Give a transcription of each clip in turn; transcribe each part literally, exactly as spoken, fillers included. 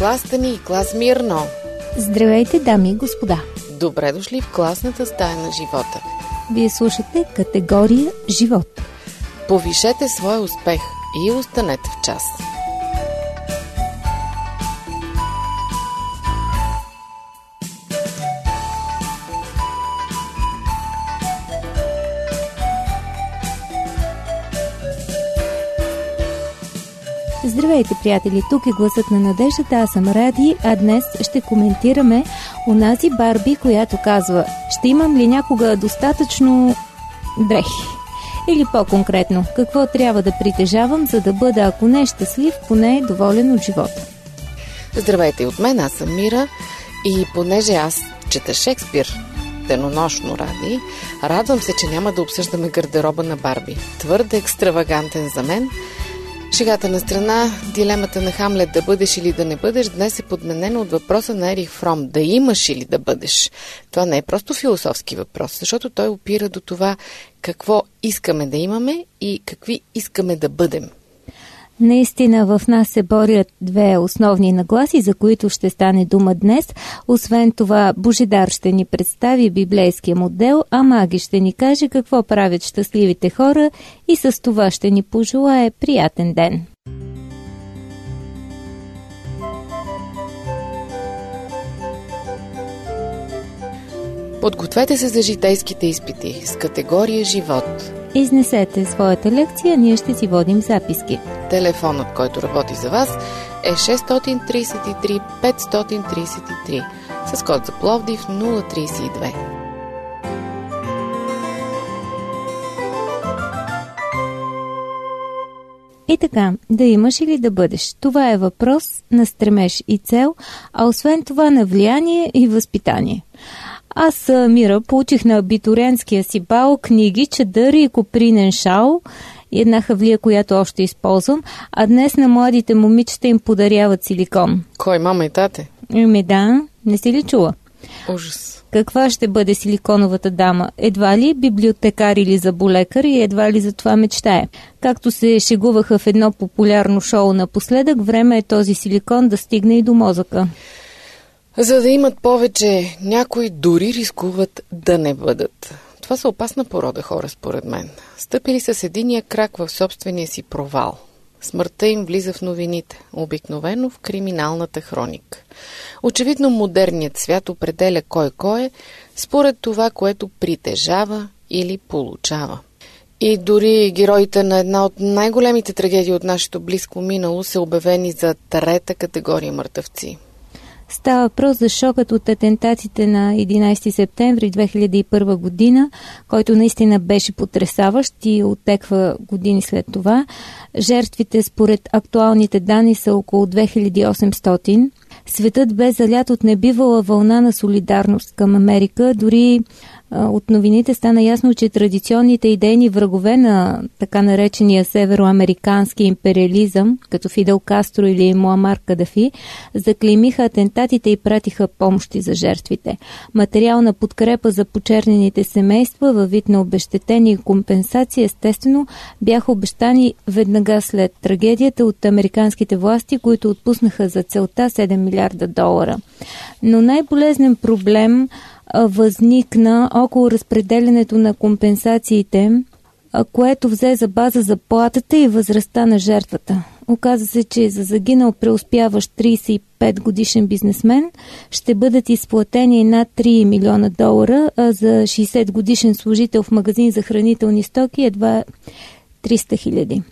клас Тани и клас Мирно. Здравейте, дами и господа. Добре дошли в класната стая на живота. Вие слушате категория живот. Повишете своя успех и останете в час. Здравейте, приятели! Тук е гласът на надеждата, аз съм Ради, а днес ще коментираме онази Барби, която казва: ще имам ли някога достатъчно дрехи? Или по-конкретно, какво трябва да притежавам, за да бъда, ако не щастлив, поне доволен от живота? Здравейте от мен, аз съм Мира и понеже аз чета Шекспир денонощно, Ради, радвам се, че няма да обсъждаме гардероба на Барби. Твърде екстравагантен за мен. Шегата на страна, дилемата на Хамлет да бъдеш или да не бъдеш днес е подменена от въпроса на Ерих Фром да имаш или да бъдеш. Това не е просто философски въпрос, защото той опира до това какво искаме да имаме и какви искаме да бъдем. Наистина в нас се борят две основни нагласи, за които ще стане дума днес. Освен това, Божидар ще ни представи библейския модел, а Маги ще ни каже какво правят щастливите хора и с това ще ни пожелае приятен ден. Подгответе се за житейските изпити с категория живот. Изнесете своята лекция, ние ще си водим записки. Телефонът, който работи за вас, е шест три три пет три три с код за Пловдив нула три две. И така, да имаш или да бъдеш, това е въпрос на стремеж и цел, а освен това на влияние и възпитание. Аз, Мира, получих на абитуриентския си бал книги, чадър и копринен шал и една хавлия, която още използвам, а днес на младите момичета им подаряват силикон. Кой, мама и тате? Ами да, не си ли чула? Ужас. Каква ще бъде силиконовата дама? Едва ли библиотекар или заболекар и едва ли за това мечтае. Както се шегуваха в едно популярно шоу напоследък, време е този силикон да стигне и до мозъка. За да имат повече, някои дори рискуват да не бъдат. Това са опасна порода хора, според мен. Стъпили с единия крак в собствения си провал. Смъртта им влиза в новините, обикновено в криминалната хроника. Очевидно модерният свят определя кой кой е, според това, което притежава или получава. И дори героите на една от най-големите трагедии от нашето близко минало са обявени за трета категория мъртъвци. Става въпрос за шокът от атентатите на единайсети септември две хиляди и първа година, който наистина беше потресаващ и оттеква години след това. Жертвите според актуалните данни са около две хиляди и осемстотин. Светът бе залят от небивала вълна на солидарност към Америка. Дори а, от новините стана ясно, че традиционните идейни врагове на така наречения североамерикански империализъм, като Фидел Кастро или Муамар Кадафи, заклеймиха атентатите и пратиха помощи за жертвите. Материална подкрепа за почернените семейства във вид на обезщетение и компенсации естествено бяха обещани веднага след трагедията от американските власти, които отпуснаха за целта седем милиарда долара. Но най-болезнен проблем а, възникна около разпределянето на компенсациите, а, което взе за база заплатата и възрастта на жертвата. Оказа се, че за загинал преуспяващ трийсет и пет годишен бизнесмен ще бъдат изплатени над три милиона долара, а за шейсет годишен служител в магазин за хранителни стоки едва триста хиляди.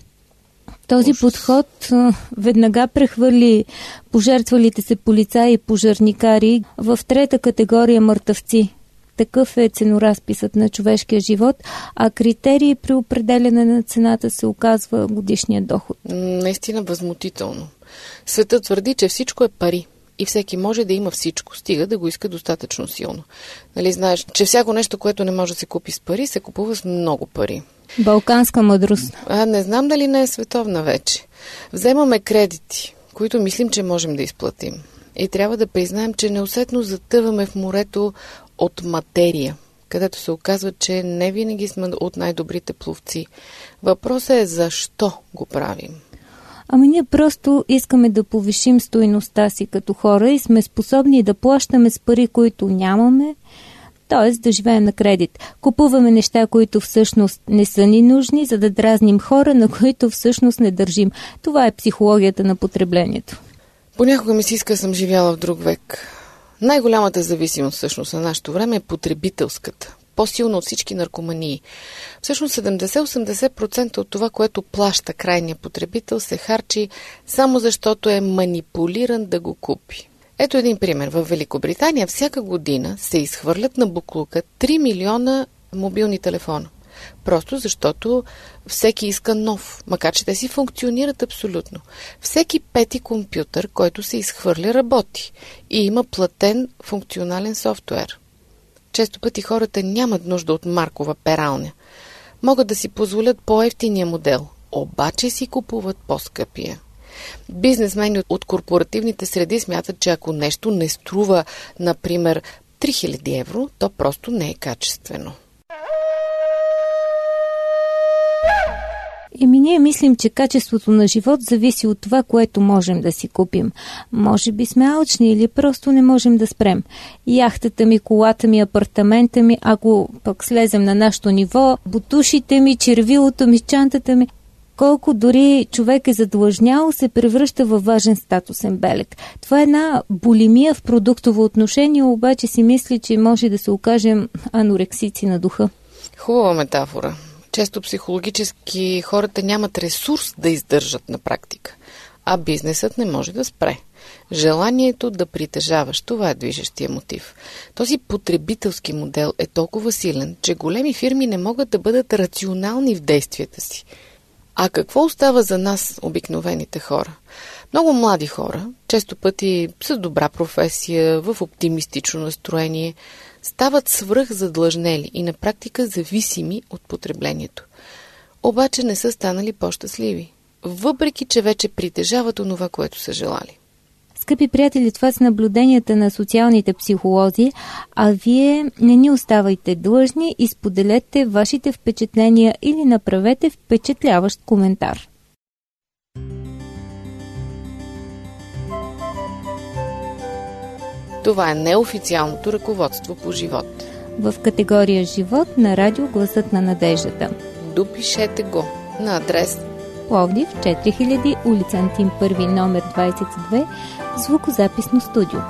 Този подход а, веднага прехвърли пожертвалите се полицаи и пожарникари в трета категория мъртъвци. Такъв е ценоразписът на човешкия живот, а критерий при определяне на цената се оказва годишния доход. Наистина възмутително. Светът твърди, че всичко е пари и всеки може да има всичко, стига да го иска достатъчно силно. Нали знаеш, че всяко нещо, което не може да се купи с пари, се купува с много пари. Балканска мъдрост. А, не знам дали не е световна вече. Вземаме кредити, които мислим, че можем да изплатим. И трябва да признаем, че неусетно затъваме в морето от материя, където се оказва, че не винаги сме от най-добрите пловци. Въпросът е защо го правим. Ами ние просто искаме да повишим стойността си като хора и сме способни да плащаме с пари, които нямаме, т.е. да живеем на кредит. Купуваме неща, които всъщност не са ни нужни, за да дразним хора, на които всъщност не държим. Това е психологията на потреблението. Понякога ми се иска, съм живяла в друг век. Най-голямата зависимост всъщност на нашето време е потребителската. По-силно от всички наркомании. Всъщност седемдесет до осемдесет процента от това, което плаща крайния потребител, се харчи само защото е манипулиран да го купи. Ето един пример. В Великобритания всяка година се изхвърлят на буклука три милиона мобилни телефона. Просто защото всеки иска нов, макар че те си функционират абсолютно. Всеки пети компютър, който се изхвърля, работи и има платен функционален софтуер. Често пъти хората нямат нужда от маркова пералня. Могат да си позволят по-евтиния модел, обаче си купуват по-скъпия. Бизнесмени от корпоративните среди смятат, че ако нещо не струва, например, три хиляди евро, то просто не е качествено. Еми ние мислим, че качеството на живот зависи от това, което можем да си купим. Може би сме алчни или просто не можем да спрем. Яхтата ми, колата ми, апартамента ми, ако пък слезем на нашето ниво, бутушите ми, червилото ми, чантата ми. Колко дори човек е задлъжнял, се превръща във важен статусен белег. Това е една булимия в продуктово отношение, обаче си мисли, че може да се окажем анорексици на духа. Хубава метафора. Често психологически хората нямат ресурс да издържат на практика, а бизнесът не може да спре. Желанието да притежаваш, това е движещия мотив. Този потребителски модел е толкова силен, че големи фирми не могат да бъдат рационални в действията си. А какво остава за нас, обикновените хора? Много млади хора, често пъти с добра професия, в оптимистично настроение, стават свръхзадлъжнели и на практика зависими от потреблението. Обаче не са станали по-щастливи, въпреки че вече притежават онова, което са желали. Скъпи приятели, това са наблюденията на социалните психолози, а вие не ни оставайте длъжни и споделете вашите впечатления или направете впечатляващ коментар. Това е неофициалното ръководство по живот. В категория живот на радио Гласът на надеждата. Допишете го на адрес Пловдив, четири хиляди, улица Антим първи, номер двадесет и две, звукозаписно студио.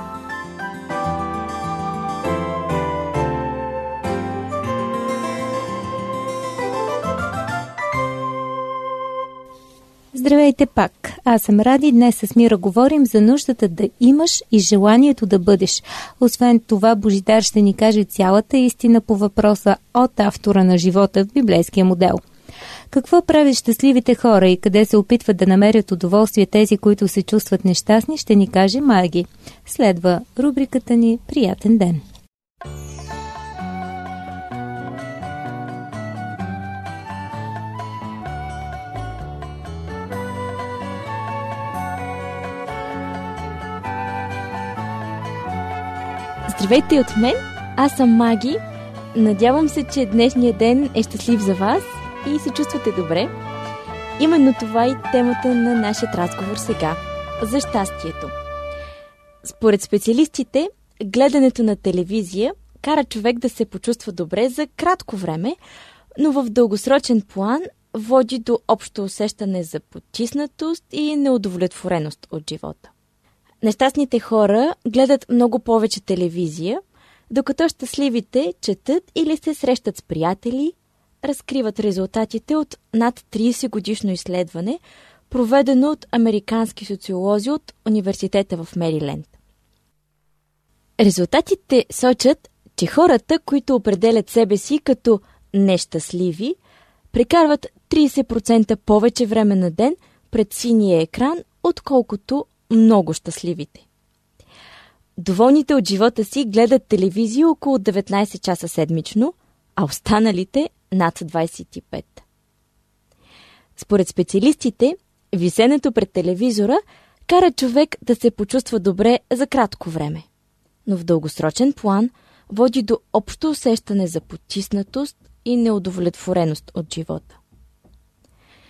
Здравейте пак! Аз съм Ради. Днес с Мира говорим за нуждата да имаш и желанието да бъдеш. Освен това, Божидар ще ни каже цялата истина по въпроса от автора на живота в библейския модел. Какво правят щастливите хора и къде се опитват да намерят удоволствие тези, които се чувстват нещастни, ще ни каже Маги. Следва рубриката ни «Приятен ден». Здравейте от мен, аз съм Маги. Надявам се, че днешният ден е щастлив за вас и се чувствате добре. Именно това е темата на нашия разговор сега – за щастието. Според специалистите, гледането на телевизия кара човек да се почувства добре за кратко време, но в дългосрочен план води до общо усещане за потиснатост и неудовлетвореност от живота. Нещастните хора гледат много повече телевизия, докато щастливите четат или се срещат с приятели, разкриват резултатите от над тридесет годишно изследване, проведено от американски социолози от университета в Мериленд. Резултатите сочат, че хората, които определят себе си като нещастливи, прекарват тридесет процента повече време на ден пред синия екран, отколкото много щастливите. Доволните от живота си гледат телевизия около деветнадесет часа седмично, а останалите над двадесет и пет. Според специалистите, висенето пред телевизора кара човек да се почувства добре за кратко време, но в дългосрочен план води до общо усещане за потиснатост и неудовлетвореност от живота.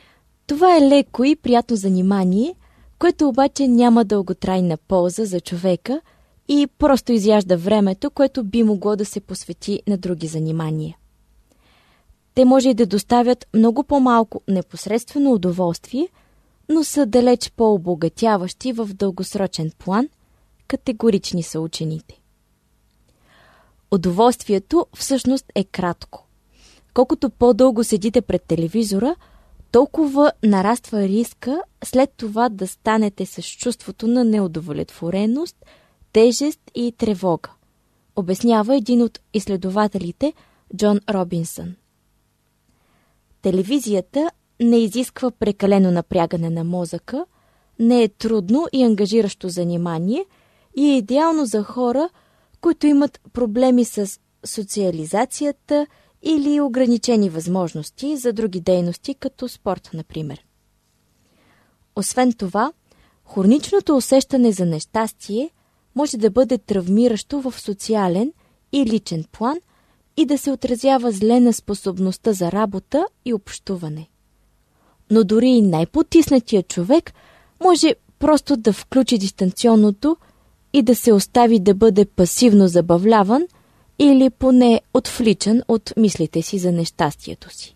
Това е леко и приятно занимание, което обаче няма дълготрайна полза за човека и просто изяжда времето, което би могло да се посвети на други занимания. Те може и да доставят много по-малко непосредствено удоволствие, но са далеч по-обогатяващи в дългосрочен план, категорични са учените. Удоволствието всъщност е кратко. Колкото по-дълго седите пред телевизора, толкова нараства риска след това да станете с чувството на неудовлетвореност, тежест и тревога, обяснява един от изследователите Джон Робинсън. Телевизията не изисква прекалено напрягане на мозъка, не е трудно и ангажиращо занимание и е идеално за хора, които имат проблеми с социализацията или ограничени възможности за други дейности, като спорт, например. Освен това, хроничното усещане за нещастие може да бъде травмиращо в социален и личен план и да се отразява зле на способността за работа и общуване. Но дори и най-потиснатият човек може просто да включи дистанционното и да се остави да бъде пасивно забавляван или поне отвличан от мислите си за нещастието си.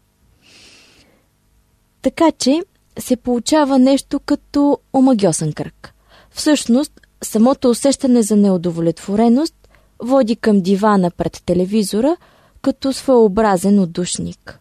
Така че се получава нещо като омагьосан кръг. Всъщност, самото усещане за неудовлетвореност води към дивана пред телевизора като своеобразен отдушник.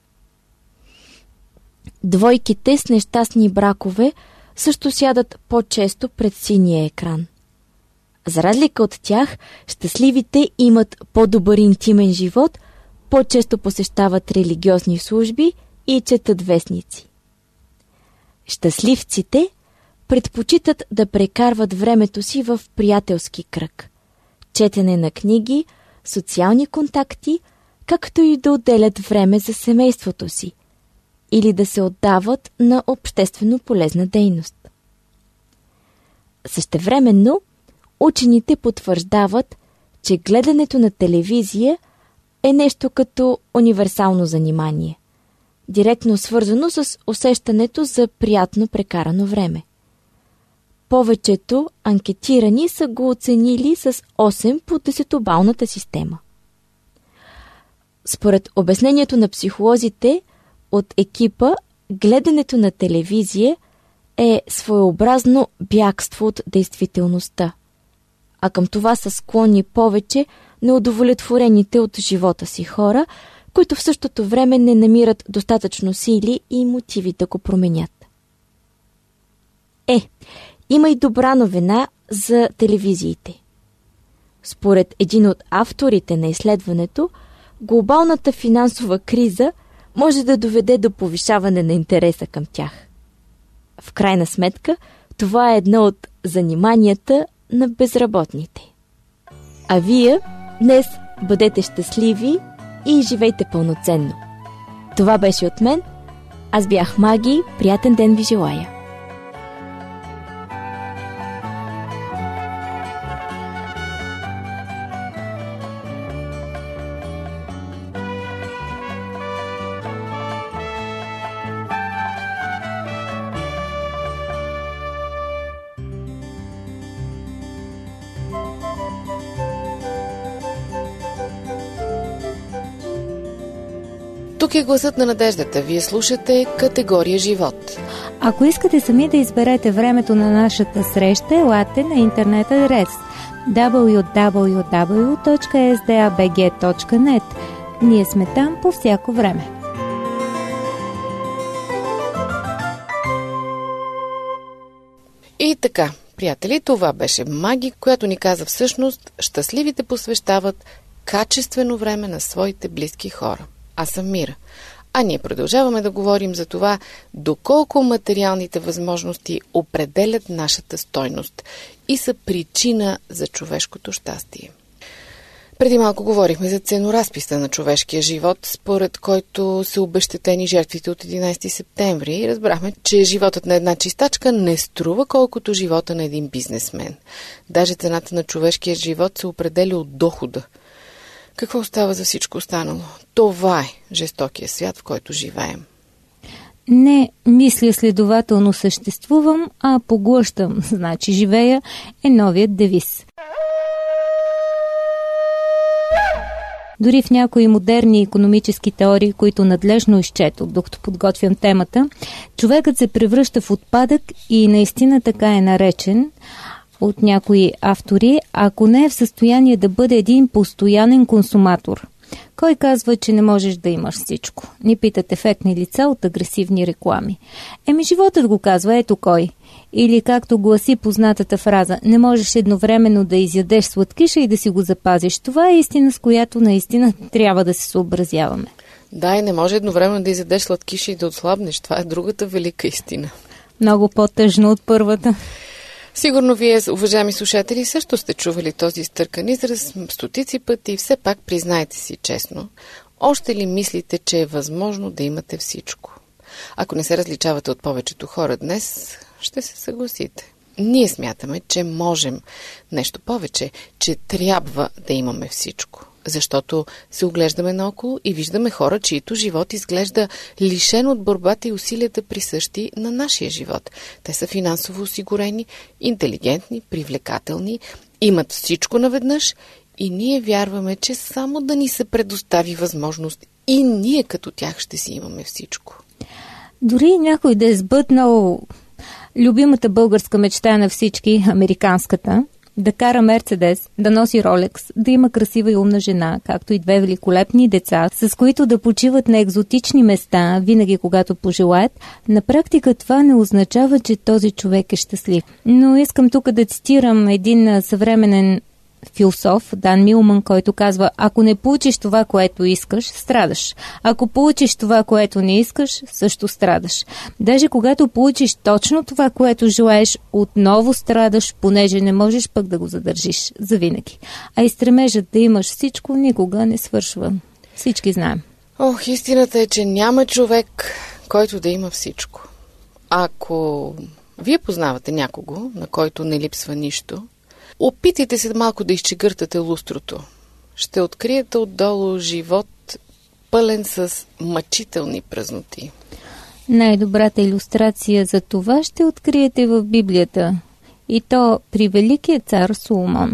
Двойките с нещастни бракове също сядат по-често пред синия екран. За разлика от тях, щастливите имат по-добър интимен живот, по-често посещават религиозни служби и четат вестници. Щастливците предпочитат да прекарват времето си в приятелски кръг, четене на книги, социални контакти, както и да отделят време за семейството си или да се отдават на обществено полезна дейност. Същевременно, учените потвърждават, че гледането на телевизия е нещо като универсално занимание, директно свързано с усещането за приятно прекарано време. Повечето анкетирани са го оценили с осем по десетобалната система. Според обяснението на психолозите от екипа, гледането на телевизия е своеобразно бягство от действителността, а към това са склонни повече неудовлетворените от живота си хора, които в същото време не намират достатъчно сили и мотиви да го променят. Е, има и добра новина за телевизиите. Според един от авторите на изследването, глобалната финансова криза може да доведе до повишаване на интереса към тях. В крайна сметка, това е едно от заниманията на безработните. А вие днес бъдете щастливи и живейте пълноценно. Това беше от мен. Аз бях Маги. Приятен ден ви желая. Тук е гласът на надеждата. Вие слушате Категория живот. Ако искате сами да изберете времето на нашата среща, елате на интернет адрес дабъл ю дабъл ю дабъл ю точка ес ди ей би джи точка нет. Ние сме там по всяко време. И така, приятели, това беше Маги, която ни каза всъщност, щастливите посвещават качествено време на своите близки хора. Аз съм Мира. А ние продължаваме да говорим за това, доколко материалните възможности определят нашата стойност и са причина за човешкото щастие. Преди малко говорихме за ценоразписа на човешкия живот, според който са обезщетени жертвите от единайсети септември и разбрахме, че животът на една чистачка не струва колкото живота на един бизнесмен. Даже цената на човешкия живот се определя от дохода. Какво остава за всичко останало? Това е жестокия свят, в който живеем. Не мисля, следователно съществувам, а поглъщам, значи живея, е новият девиз. Дори в някои модерни икономически теории, които надлежно изчетох, докато подготвям темата, човекът се превръща в отпадък и наистина така е наречен от някои автори, ако не е в състояние да бъде един постоянен консуматор. Кой казва, че не можеш да имаш всичко? Ни питат ефектни лица от агресивни реклами. Еми животът го казва, ето кой. Или както гласи познатата фраза, не можеш едновременно да изядеш сладкиша и да си го запазиш. Това е истина, с която наистина трябва да се съобразяваме. Да, и не може едновременно да изядеш сладкиша и да отслабнеш. Това е другата велика истина. Много по-тъжно от първата. Сигурно вие, уважаеми слушатели, също сте чували този изтъркан израз стотици пъти и все пак признайте си честно. Още ли мислите, че е възможно да имате всичко? Ако не се различавате от повечето хора днес, ще се съгласите. Ние смятаме, че можем нещо повече, че трябва да имаме всичко. Защото се оглеждаме наоколо и виждаме хора, чието живот изглежда лишен от борбата и усилията присъщи на нашия живот. Те са финансово осигурени, интелигентни, привлекателни, имат всичко наведнъж и ние вярваме, че само да ни се предостави възможност и ние като тях ще си имаме всичко. Дори някой да е сбъднал любимата българска мечта на всички, американската, да кара Мерцедес, да носи Ролекс, да има красива и умна жена, както и две великолепни деца, с които да почиват на екзотични места, винаги когато пожелаят, на практика това не означава, че този човек е щастлив. Но искам тук да цитирам един съвременен философ, Дан Милман, който казва: ако не получиш това, което искаш, страдаш. Ако получиш това, което не искаш, също страдаш. Даже когато получиш точно това, което желаеш, отново страдаш, понеже не можеш пък да го задържиш завинаги. А и стремежът да имаш всичко никога не свършва. Всички знаем. Ох, истината е, че няма човек, който да има всичко. Ако вие познавате някого, на който не липсва нищо, опитайте се малко да изчегъртате лустрото. Ще откриете отдолу живот пълен с мъчителни празноти. Най-добрата илюстрация за това ще откриете в Библията. И то при великия цар Соломон.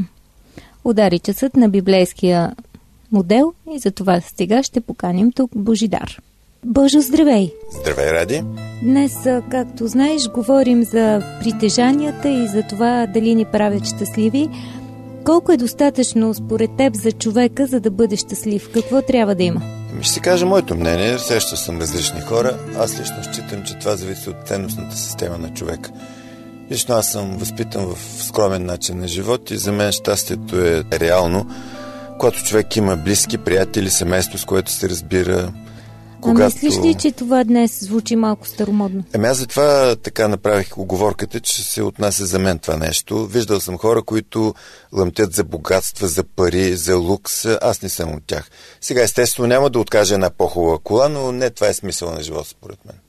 Удари часът на библейския модел и за това сега ще поканим тук Божидар. Божо, здравей! Здравей, Ради! Днес, както знаеш, говорим за притежанията и за това дали ни правят щастливи. Колко е достатъчно според теб за човека, за да бъде щастлив? Какво трябва да има? Ще си кажа моето мнение. Срещал съм различни хора. Аз лично считам, че това зависи от ценностната система на човека. Лично аз съм възпитан в скромен начин на живот и за мен щастието е реално, когато човек има близки, приятели, семейство, с което се разбира. Когато... А мислиш ли, че това днес звучи малко старомодно? Еми аз затова така направих уговорката, че се отнася за мен това нещо. Виждал съм хора, които лъмтят за богатства, за пари, за лукс. Аз не съм от тях. Сега естествено няма да откажа една по-хубава кола, но не това е смисъл на живота според мен.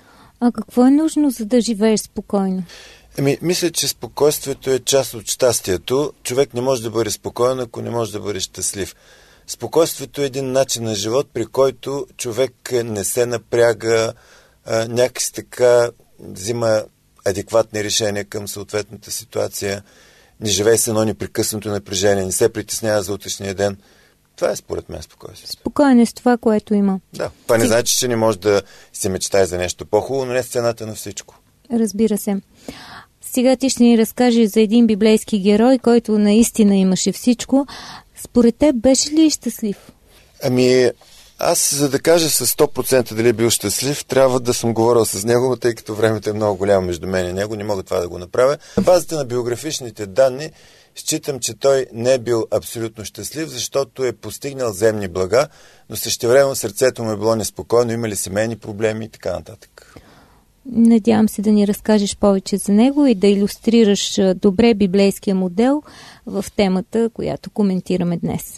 А какво е нужно, за да живееш спокойно? Еми, мисля, че спокойствието е част от щастието. Човек не може да бъде спокоен, ако не може да бъде щастлив. Спокойствието е един начин на живот, при който човек не се напряга, а, някакси така взима адекватни решения към съответната ситуация, не живее с едно непрекъснато напрежение, не се притеснява за утрешния ден. Това е според мен спокойствието. Спокоен е с това, което има. Да, това не значи, че не може да се мечтае за нещо по-хубаво, но не с цената на всичко. Разбира се. Сега ти ще ни разкажеш за един библейски герой, който наистина имаше всичко. Според теб беше ли щастлив? Ами, аз за да кажа с сто процента дали е бил щастлив, трябва да съм говорил с него, тъй като времето е много голямо между мен и него, не мога това да го направя. На базата на биографичните данни считам, че той не е бил абсолютно щастлив, защото е постигнал земни блага, но същевременно сърцето му е било неспокойно, имали семейни проблеми и така нататък. Надявам се да ни разкажеш повече за него и да илюстрираш добре библейския модел в темата, която коментираме днес.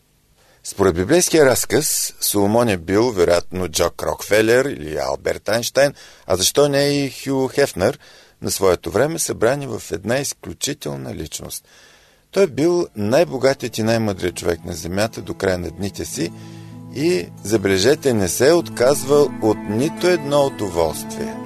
Според библейския разказ, Соломон е бил, вероятно, Джок Рокфелер или Алберт Айнщайн, а защо не и Хю Хефнер, на своето време събрани в една изключителна личност. Той е бил най-богатият и най-мъдрият човек на земята до края на дните си и, забележете, не се е отказвал от нито едно удоволствие.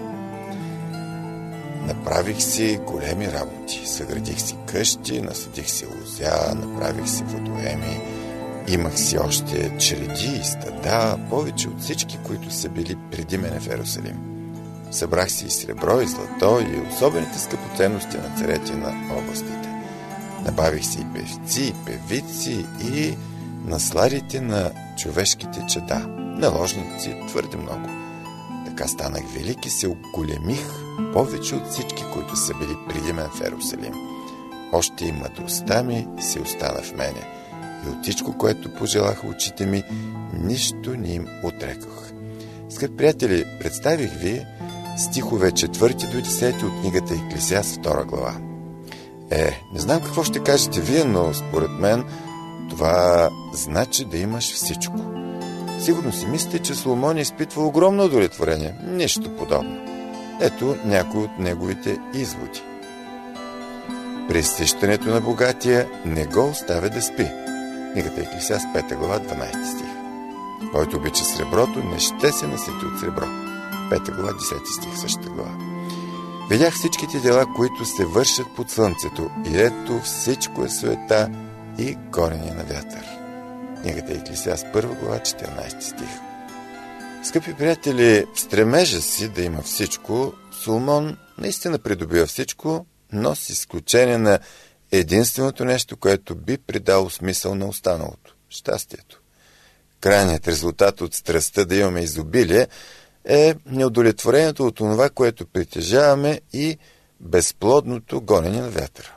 Направих си големи работи. Съградих си къщи, насадих си лозя, направих си водоеми. Имах си още череди и стада, повече от всички, които са били преди мене в Йерусалим. Събрах си и сребро, и злато, и особените скъпоценности на царете на областите. Набавих си и певци, и певици, и насладите на човешките чада. Наложници твърде много. Така станах велик и се оголемих повече от всички, които са били преди мен в Йерусалим. Още и мъдростта ми си остана в мене. И от всичко, което пожелаха очите ми, нищо не им отрекох. Скъпи приятели, представих ви стихове четвърти до десети от книгата Еклесиаст, втора глава. Е, не знам какво ще кажете вие, но според мен това значи да имаш всичко. Сигурно си мислите, че Соломон е изпитвал огромно удовлетворение. Нищо подобно. Ето някои от неговите изводи. Пресищането на богатия не го оставя да спи. Книгата Еклесиаст, пета глава, дванадесети стих. Който обича среброто, не ще се насети от сребро. пета глава, десети стих, същата глава. Видях всичките дела, които се вършат под слънцето, и ето всичко е суета и горене на вятър. Книгата Еклесиаст, първа глава, четиринадесети стих. Скъпи приятели, в стремежа си да има всичко, Соломон наистина придобива всичко, но с изключение на единственото нещо, което би придало смисъл на останалото – щастието. Крайният резултат от страстта да имаме изобилие е неудовлетворението от това, което притежаваме, и безплодното гонене на вятъра.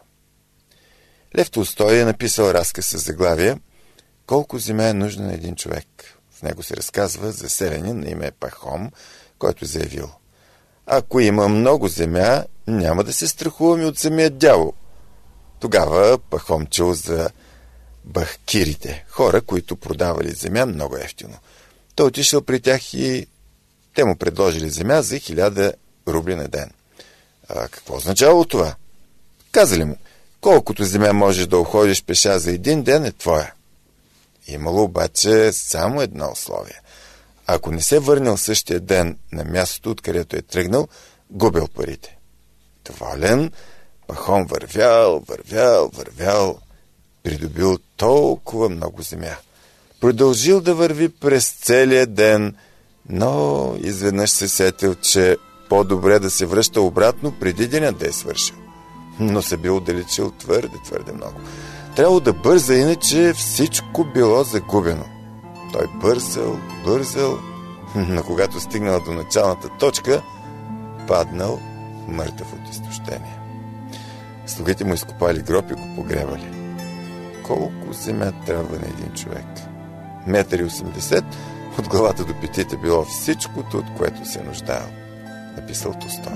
Лев Толстой е написал разказ със заглавие «Колко земя е нужна на един човек». В него се разказва за селянин на име Пахом, който заявил: «Ако има много земя, няма да се страхуваме от самия дявол». Тогава Пахом чул за бахкирите, хора, които продавали земя много ефтино. Той отишъл при тях и те му предложили земя за хиляда рубли на ден. А какво означава това? Казали му: колкото земя можеш да уходиш пеша за един ден, е твоя. Имало обаче само едно условие. Ако не се върнал същия ден на мястото, откъдето е тръгнал, губил парите. Доволен, Пахом вървял, вървял, вървял, придобил толкова много земя. Продължил да върви през целия ден, но изведнъж се сетил, че по-добре да се връща обратно преди денят да е свършил. Но се бил отдалечил твърде, твърде много. Трябвало да бърза, иначе всичко било загубено. Той бързал, бързал, но когато стигнал до началната точка, паднал мъртъв от изтощение. Слугите му изкопали гроб и го погребали. Колко земя трябва на един човек? Метър и осемдесет, от главата до петите било всичкото, от което се нуждаел. Написал Толстой.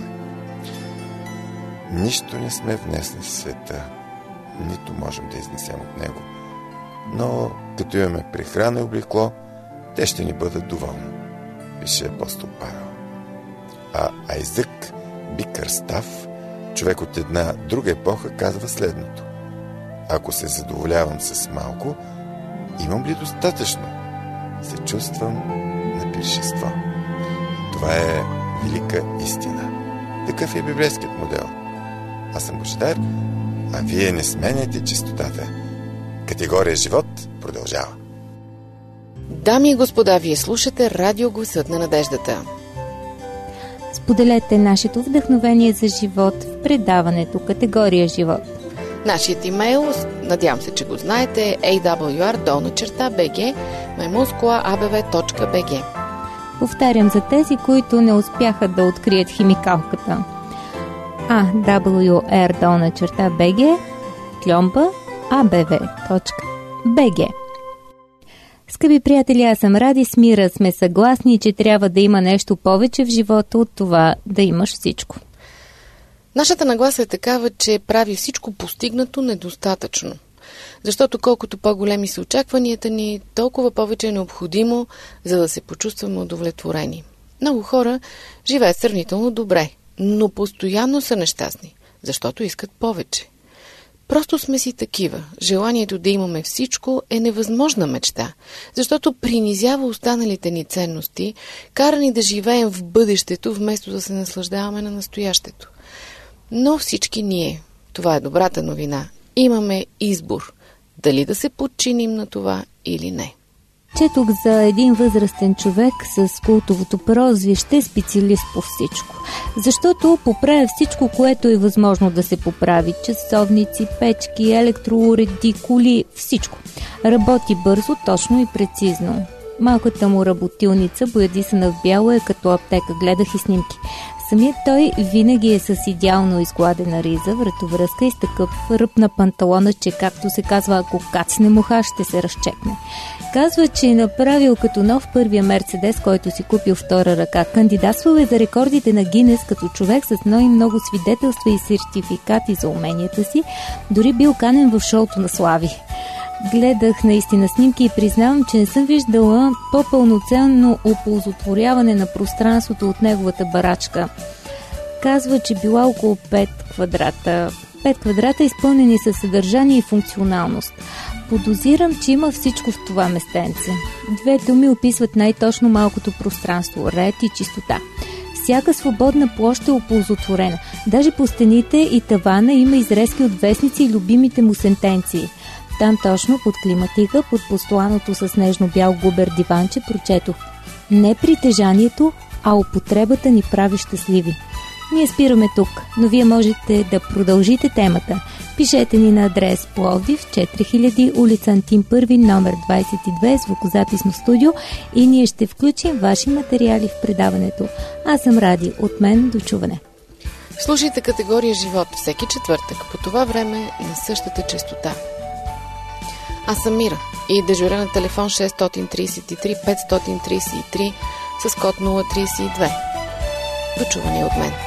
Нищо не сме внесли в света, нито можем да изнесем от него. Но като имаме прехрана и облекло, те ще ни бъдат доволни, пише апостол Павел. А Айзък Бикърстав, човек от една друга епоха, казва следното: ако се задоволявам с малко, имам ли достатъчно? Се чувствам на пиршество. Това е велика истина. Такъв е библейският модел. Аз съм Божидар, а вие не сменяйте чистотата. Категория живот продължава. Дами и господа, вие слушате Радио Гласът на надеждата. Споделете нашето вдъхновение за живот в предаването Категория живот. Нашият имейл, надявам се, че го знаете, е ей дабъл ю ар долна черта би джи маймунскоа а бе ве точка би джи. Повтарям за тези, които не успяха да открият химикалката. ей дабъл ю ар долна черта би джи тльомба а бе ве точка би джи. Скъпи приятели, аз съм Ради Смира. Сме съгласни, че трябва да има нещо повече в живота от това да имаш всичко. Нашата нагласа е такава, че прави всичко постигнато недостатъчно. Защото колкото по-големи са очакванията ни, толкова повече е необходимо, за да се почувстваме удовлетворени. Много хора живеят сравнително добре, но постоянно са нещастни, защото искат повече. Просто сме си такива. Желанието да имаме всичко е невъзможна мечта, защото принизява останалите ни ценности, кара ни да живеем в бъдещето, вместо да се наслаждаваме на настоящето. Но всички ние, това е добрата новина, имаме избор дали да се подчиним на това или не. Четох за един възрастен човек с култовото прозвище специалист по всичко. Защото поправя всичко, което е възможно да се поправи. Часовници, печки, електроуреди, коли, всичко. Работи бързо, точно и прецизно. Малката му работилница, боядисана в бяло, е като аптека, гледах и снимки. Самият той винаги е с идеално изгладена риза, вратовръзка и с такъв ръб на панталона, че, както се казва, ако кацне муха, ще се разчекне. Казва, че е направил като нов първия Мерцедес, който си купил втора ръка. Кандидатствал е за рекордите на Гинес като човек с много много свидетелства и сертификати за уменията си. Дори бил канен в шоуто на Слави. Гледах наистина снимки и признавам, че не съм виждала по-пълноценно оползотворяване на пространството от неговата барачка. Казва, че била около пет квадрата. пет квадрата изпълнени със съдържание и функционалност. Подозирам, че има всичко в това местенце. Две думи описват най-точно малкото пространство – ред и чистота. Всяка свободна площ е оползотворена. Даже по стените и тавана има изрезки от вестници и любимите му сентенции. Там точно под климатика, под постоянното с нежно-бял губер диванче, прочетох: не притежанието, а употребата ни прави щастливи. Ние спираме тук, но вие можете да продължите темата. Пишете ни на адрес Пловдив, четири хиляди, улица Антим първи, номер двадесет и две, звукозаписно студио, и ние ще включим ваши материали в предаването. Аз съм Ради, от мен до чуване. Слушайте категория Живот всеки четвъртък по това време на същата честота. Аз съм Мира и дежуря на телефон шест три три пет три три с код нула тридесет и две. До чуване от мен.